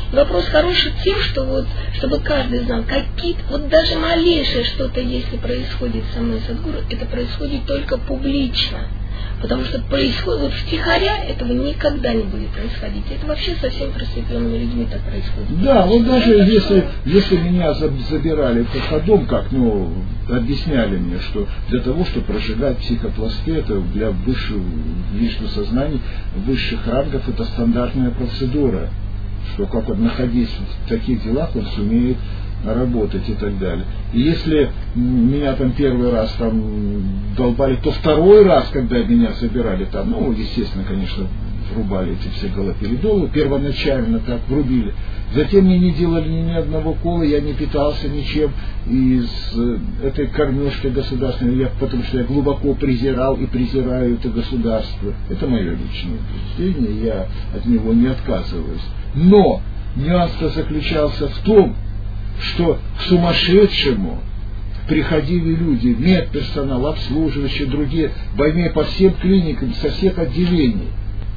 Вопрос хороший тем, что вот, чтобы каждый знал, какие, вот даже малейшее что-то, если происходит со мной Садгуру, это происходит только публично. Потому что происходит, вот втихаря этого никогда не будет происходить. Это вообще со всеми просветленными людьми так происходит. Да, вот даже если меня забирали в Хохадом, как, объясняли мне, что для того, чтобы прожигать психопласты, это для высшего сознания, высших рангов, это стандартная процедура. Что как он, находясь в таких делах, он сумеет работать и так далее. И если меня там первый раз там долбали, то второй раз, когда меня собирали там, естественно, конечно, врубали эти все галоперидолы, первоначально так врубили. Затем мне не делали ни одного кола, я не питался ничем из этой кормежки государственной, потому что я глубоко презирал и презираю это государство. Это мое личное убеждение, я от него не отказываюсь. Но нюанс-то заключался в том, что к сумасшедшему приходили люди, медперсонал, обслуживающие, другие, больные по всем клиникам, со всех отделений.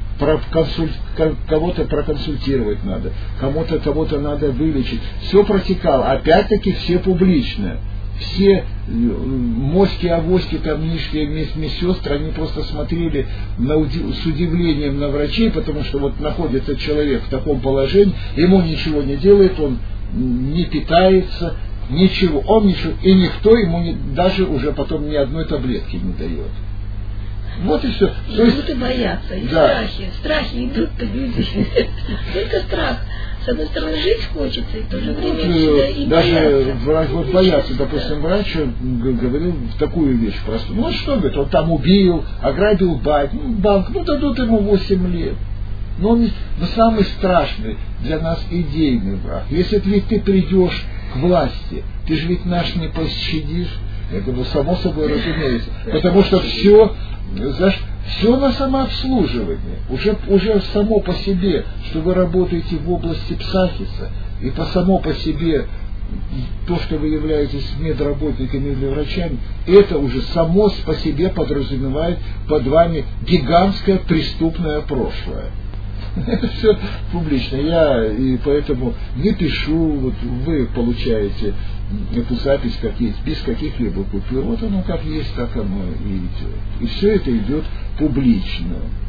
Кого-то проконсультировать надо, кого-то надо вылечить. Все протекало, опять-таки все публично. Все моськи-авоськи, там нижние медсестры, они просто смотрели с удивлением на врачей, потому что вот находится человек в таком положении, ему ничего не делает, он не питается, ничего, и никто ему даже уже потом ни одной таблетки не дает. Вот и все. Идут и боятся, и да. Страхи идут-то люди. Только страх. С одной стороны, жить хочется, и в то же время и даже бояться. Боятся, допустим, врач говорил такую вещь просто. Что, говорит, он там убил, ограбил банк, дадут ему 8 лет. Но самый страшный для нас идейный враг. Если ведь ты придешь к власти, ты же ведь наш не пощадишь. Это само собой разумеется. Потому что все на самообслуживание. Уже само по себе, что вы работаете в области псахиса, и само по себе то, что вы являетесь медработниками или врачами, это уже само по себе подразумевает под вами гигантское преступное прошлое. Это все публично. Я и поэтому не пишу, вот вы получаете эту запись как есть, без каких-либо купюр. Вот оно как есть, так оно и идет. И все это идет публично.